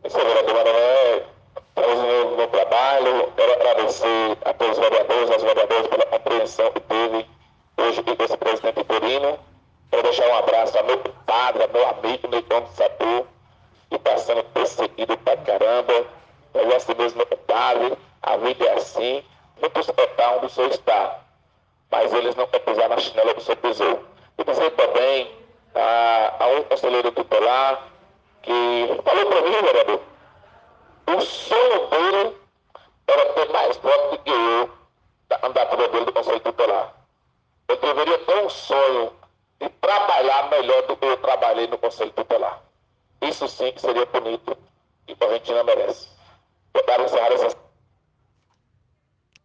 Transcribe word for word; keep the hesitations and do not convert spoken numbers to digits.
Esse vereador Maranhão faz um bom trabalho. Quero agradecer a todos os vereadores, aos vereadores pela compreensão que teve hoje com esse presidente interino. Quero deixar um abraço ao meu padre, ao meu amigo, meu dono de Satu, que está sendo perseguido pra caramba. Eu gosto mesmo do padre, a vida é assim. Muitos estão onde o senhor está, mas eles não querem pisar na chinela do seu pisou. E dizer também a, a um conselheiro tutelar que falou para mim, vereador, o sonho dele era ter mais votos do que eu da candidatura dele do Conselho Tutelar. Eu deveria ter um sonho de trabalhar melhor do que eu trabalhei no Conselho Tutelar. Isso sim que seria bonito e que a Argentina merece. Eu quero encerrar essa